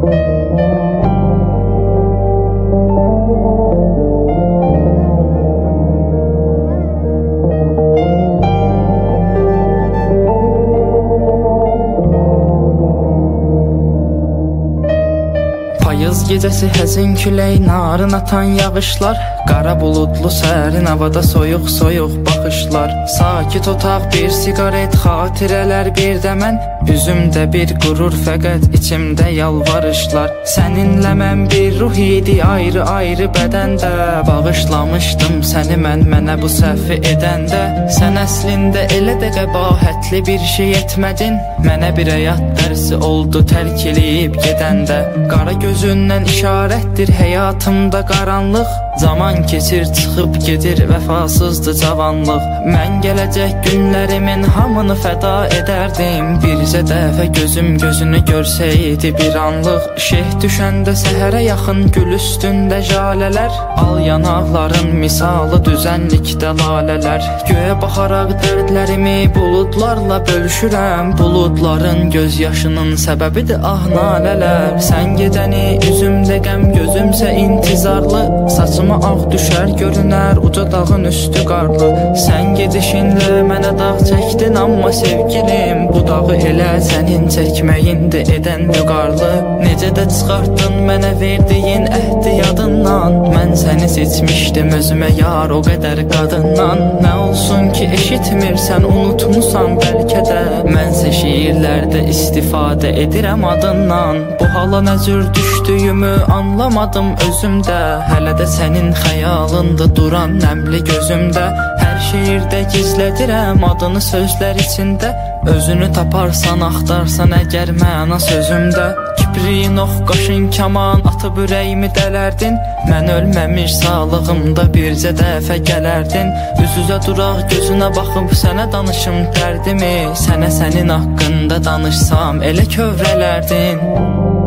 Payız gecəsi həzin külək, narın atan yağışlar, qara buludlu sərin havada soyuq soyuq baxışlar. Sakit otaq, bir siqaret, xatirələr bir də mən, üzümdə bir qürur, fəqət içimdə yalvarışlar. Səninlə mən bir ruh idi, ayrı ayrı bədəndə, bağışlamışdım səni mən mənə bu səhvi edəndə. Sən əslində elə də qəbahətli bir şey etmədin, mənə bir həyat dərsi oldu tərk eləyib gedəndə. Qara gözündən işarətdir həyatımda qaranlıq, zaman keçir çıxıb gedir vəfasızdır cavanlıq. Mən gələcək günlərimin hamını fəda edərdim, bircə dəfə gözüm gözünü görsəydi bir anlıq. Şeh düşəndə səhərə yaxın gül üstündə jalələr, al yanaqların misalı düzənlikdə lalələr. Göyə baxaraq dərdlərimi buludlarla bölüşürəm, buludların göz yaşının səbəbidir ah nalələr. Sən gedəni üzümdə qəm, gözümsə intizarlı, saçıma ağ düşər görünər uca dağın üstü qarlı. Sən gedişinlə mənə dağ çəkdin, amma sevgilim bu dağı elə sənin çəkməyindir edən vüqarlı. Necə də çıxartdın mənə verdiyin əhdi yadından, mən səni seçmişdim özümə yar o qədər qadından. Nə olsun ki eşitmirsən, unutmusan bəlkə də, mənsə şiirlərdə istifadə edirəm adından. Bu hala nə cür düşdüyümü anlamadım özümdə, hələ də sənin xəyalında duran nəmli gözümdə. Hər şiirdə gizlədirəm adını sözlər içində, özünü taparsan axtarsan əgər məna sözümdə. Kipriyin ox qaşın kaman atıb ürəyimi dələrdin, mən ölməmiş sağlığımda bircə dəfə gələrdin. Üz-üzə duraq gözünə baxıb sənə danışım dərdimi, sənə sənin haqqında danışsam elə kövrələrdin.